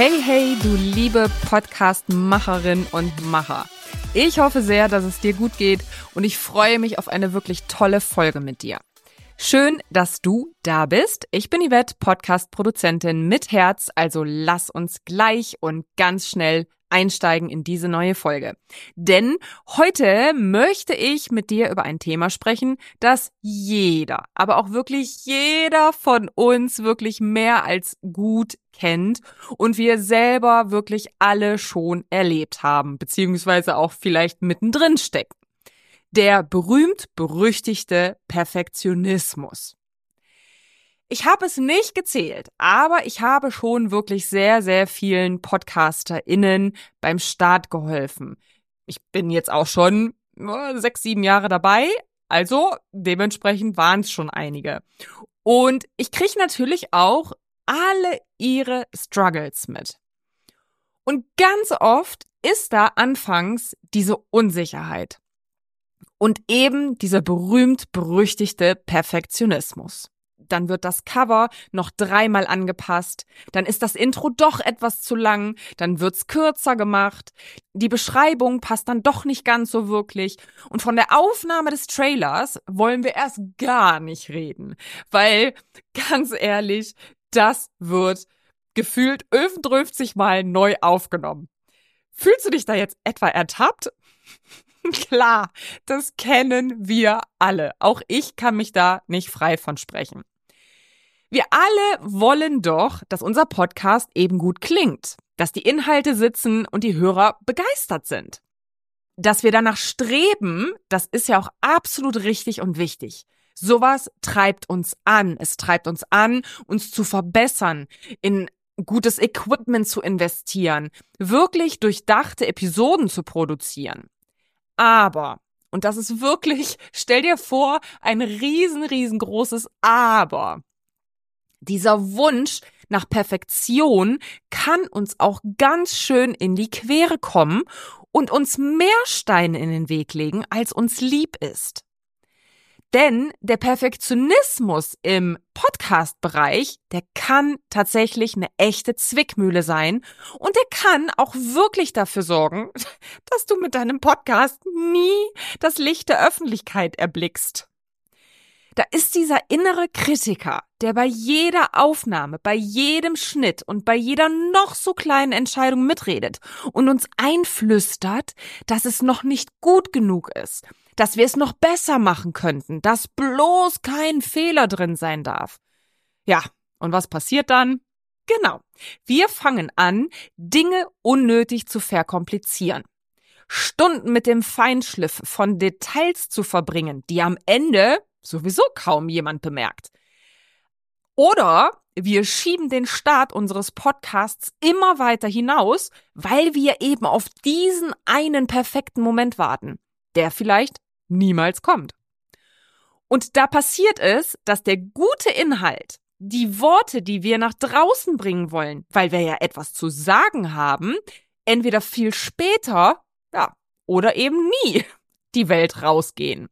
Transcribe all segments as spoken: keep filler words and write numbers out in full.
Hey, hey, du liebe Podcast-Macherin und Macher. Ich hoffe sehr, dass es dir gut geht und ich freue mich auf eine wirklich tolle Folge mit dir. Schön, dass du da bist. Ich bin Yvette, Podcast-Produzentin mit Herz, also lass uns gleich und ganz schnell einsteigen in diese neue Folge. Denn heute möchte ich mit dir über ein Thema sprechen, das jeder, aber auch wirklich jeder von uns wirklich mehr als gut kennt und wir selber wirklich alle schon erlebt haben, beziehungsweise auch vielleicht mittendrin stecken. Der berühmt-berüchtigte Perfektionismus. Ich habe es nicht gezählt, aber ich habe schon wirklich sehr, sehr vielen PodcasterInnen beim Start geholfen. Ich bin jetzt auch schon oh, sechs, sieben Jahre dabei, also dementsprechend waren es schon einige. Und ich kriege natürlich auch alle ihre Struggles mit. Und ganz oft ist da anfangs diese Unsicherheit und eben dieser berühmt-berüchtigte Perfektionismus. Dann wird das Cover noch dreimal angepasst, dann ist das Intro doch etwas zu lang, dann wird's kürzer gemacht, die Beschreibung passt dann doch nicht ganz so wirklich und von der Aufnahme des Trailers wollen wir erst gar nicht reden, weil, ganz ehrlich, das wird gefühlt fünfundfünfzig Mal neu aufgenommen. Fühlst du dich da jetzt etwa ertappt? Klar, das kennen wir alle. Auch ich kann mich da nicht frei von sprechen. Wir alle wollen doch, dass unser Podcast eben gut klingt, dass die Inhalte sitzen und die Hörer begeistert sind. Dass wir danach streben, das ist ja auch absolut richtig und wichtig. Sowas treibt uns an. Es treibt uns an, uns zu verbessern, in gutes Equipment zu investieren, wirklich durchdachte Episoden zu produzieren. Aber, und das ist wirklich, stell dir vor, ein riesen, riesengroßes Aber. Dieser Wunsch nach Perfektion kann uns auch ganz schön in die Quere kommen und uns mehr Steine in den Weg legen, als uns lieb ist. Denn der Perfektionismus im Podcast-Bereich, der kann tatsächlich eine echte Zwickmühle sein und der kann auch wirklich dafür sorgen, dass du mit deinem Podcast nie das Licht der Öffentlichkeit erblickst. Da ist dieser innere Kritiker, der bei jeder Aufnahme, bei jedem Schnitt und bei jeder noch so kleinen Entscheidung mitredet und uns einflüstert, dass es noch nicht gut genug ist, dass wir es noch besser machen könnten, dass bloß kein Fehler drin sein darf. Ja, und was passiert dann? Genau, wir fangen an, Dinge unnötig zu verkomplizieren. Stunden mit dem Feinschliff von Details zu verbringen, die am Ende sowieso kaum jemand bemerkt. Oder wir schieben den Start unseres Podcasts immer weiter hinaus, weil wir eben auf diesen einen perfekten Moment warten, der vielleicht niemals kommt. Und da passiert es, dass der gute Inhalt, die Worte, die wir nach draußen bringen wollen, weil wir ja etwas zu sagen haben, entweder viel später, ja, oder eben nie die Welt rausgehen.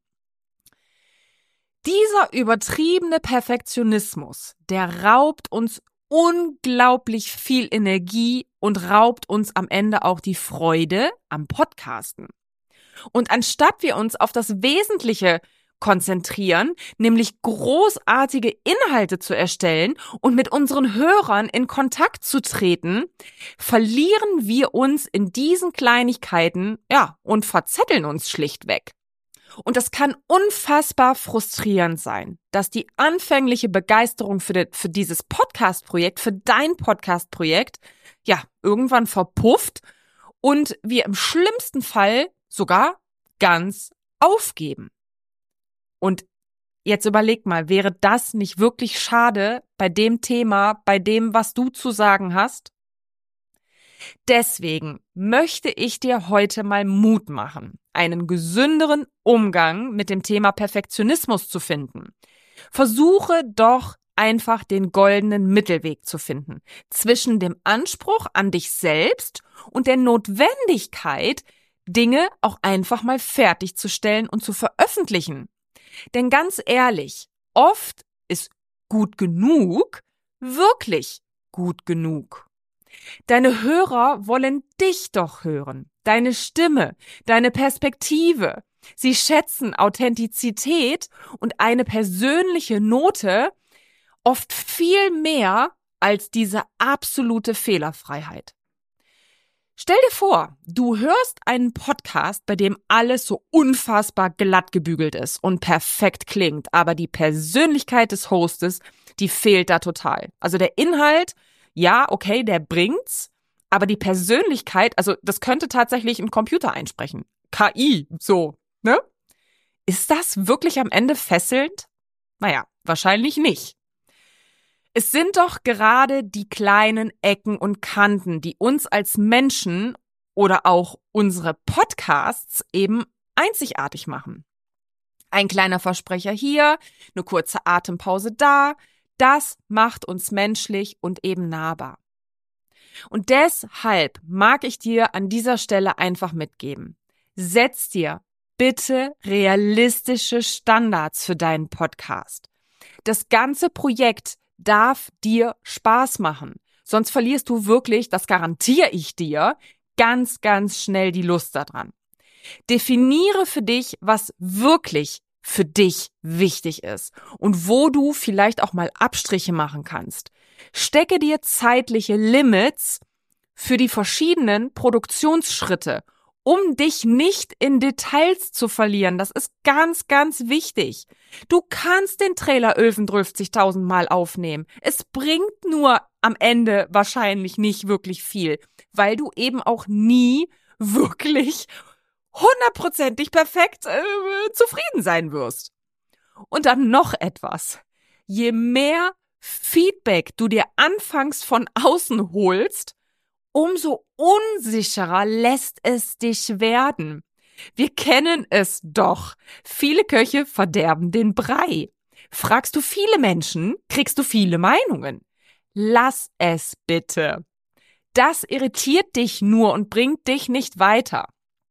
Dieser übertriebene Perfektionismus, der raubt uns unglaublich viel Energie und raubt uns am Ende auch die Freude am Podcasten. Und anstatt wir uns auf das Wesentliche konzentrieren, nämlich großartige Inhalte zu erstellen und mit unseren Hörern in Kontakt zu treten, verlieren wir uns in diesen Kleinigkeiten, ja, und verzetteln uns schlichtweg. Und das kann unfassbar frustrierend sein, dass die anfängliche Begeisterung für, de, für dieses Podcast-Projekt, für dein Podcast-Projekt, ja, irgendwann verpufft und wir im schlimmsten Fall sogar ganz aufgeben. Und jetzt überleg mal, wäre das nicht wirklich schade bei dem Thema, bei dem, was du zu sagen hast? Deswegen möchte ich dir heute mal Mut machen, einen gesünderen Umgang mit dem Thema Perfektionismus zu finden. Versuche doch einfach den goldenen Mittelweg zu finden zwischen dem Anspruch an dich selbst und der Notwendigkeit, Dinge auch einfach mal fertigzustellen und zu veröffentlichen. Denn ganz ehrlich, oft ist gut genug wirklich gut genug. Deine Hörer wollen dich doch hören, deine Stimme, deine Perspektive. Sie schätzen Authentizität und eine persönliche Note oft viel mehr als diese absolute Fehlerfreiheit. Stell dir vor, du hörst einen Podcast, bei dem alles so unfassbar glatt gebügelt ist und perfekt klingt, aber die Persönlichkeit des Hostes, die fehlt da total. Also der Inhalt, ja, okay, der bringt's, aber die Persönlichkeit, also das könnte tatsächlich ein Computer einsprechen. K I, so, ne? Ist das wirklich am Ende fesselnd? Naja, wahrscheinlich nicht. Es sind doch gerade die kleinen Ecken und Kanten, die uns als Menschen oder auch unsere Podcasts eben einzigartig machen. Ein kleiner Versprecher hier, eine kurze Atempause da, das macht uns menschlich und eben nahbar. Und deshalb mag ich dir an dieser Stelle einfach mitgeben. Setz dir bitte realistische Standards für deinen Podcast. Das ganze Projekt darf dir Spaß machen. Sonst verlierst du wirklich, das garantiere ich dir, ganz, ganz schnell die Lust daran. Definiere für dich, was wirklich für dich wichtig ist und wo du vielleicht auch mal Abstriche machen kannst. Stecke dir zeitliche Limits für die verschiedenen Produktionsschritte, um dich nicht in Details zu verlieren. Das ist ganz, ganz wichtig. Du kannst den Trailer elfhundertfünfzigtausend Mal aufnehmen. Es bringt nur am Ende wahrscheinlich nicht wirklich viel, weil du eben auch nie wirklich hundertprozentig perfekt äh, zufrieden sein wirst. Und dann noch etwas. Je mehr Feedback du dir anfangs von außen holst, umso unsicherer lässt es dich werden. Wir kennen es doch. Viele Köche verderben den Brei. Fragst du viele Menschen, kriegst du viele Meinungen. Lass es bitte. Das irritiert dich nur und bringt dich nicht weiter.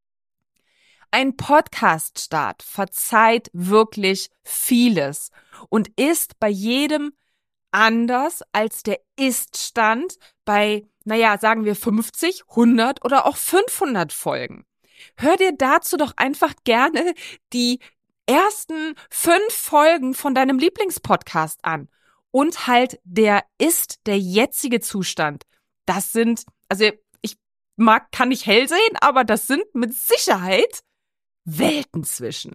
Ein Podcast-Start verzeiht wirklich vieles und ist bei jedem anders als der Ist-Stand bei, naja, sagen wir fünfzig, hundert oder auch fünfhundert Folgen. Hör dir dazu doch einfach gerne die ersten fünf Folgen von deinem Lieblingspodcast an. Und halt, der ist der jetzige Zustand. Das sind, also ich mag, kann nicht hell sehen, aber das sind mit Sicherheit Welten zwischen.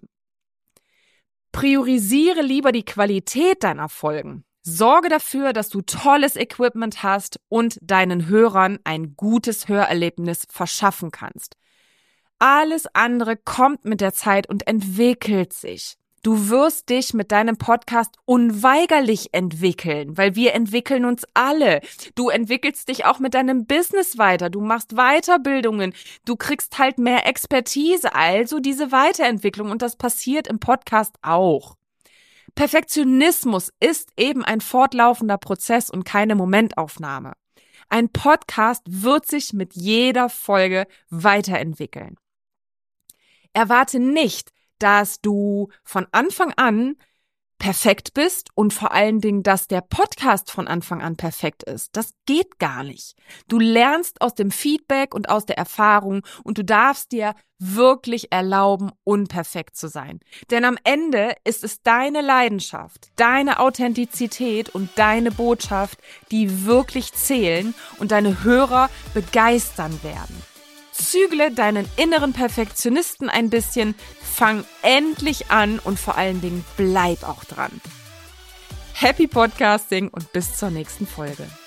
Priorisiere lieber die Qualität deiner Folgen. Sorge dafür, dass du tolles Equipment hast und deinen Hörern ein gutes Hörerlebnis verschaffen kannst. Alles andere kommt mit der Zeit und entwickelt sich. Du wirst dich mit deinem Podcast unweigerlich entwickeln, weil wir entwickeln uns alle. Du entwickelst dich auch mit deinem Business weiter. Du machst Weiterbildungen. Du kriegst halt mehr Expertise, also diese Weiterentwicklung. Und das passiert im Podcast auch. Perfektionismus ist eben ein fortlaufender Prozess und keine Momentaufnahme. Ein Podcast wird sich mit jeder Folge weiterentwickeln. Erwarte nicht, dass du von Anfang an perfekt bist und vor allen Dingen, dass der Podcast von Anfang an perfekt ist. Das geht gar nicht. Du lernst aus dem Feedback und aus der Erfahrung und du darfst dir wirklich erlauben, unperfekt zu sein. Denn am Ende ist es deine Leidenschaft, deine Authentizität und deine Botschaft, die wirklich zählen und deine Hörer begeistern werden. Zügle deinen inneren Perfektionisten ein bisschen, fang endlich an und vor allen Dingen bleib auch dran. Happy Podcasting und bis zur nächsten Folge.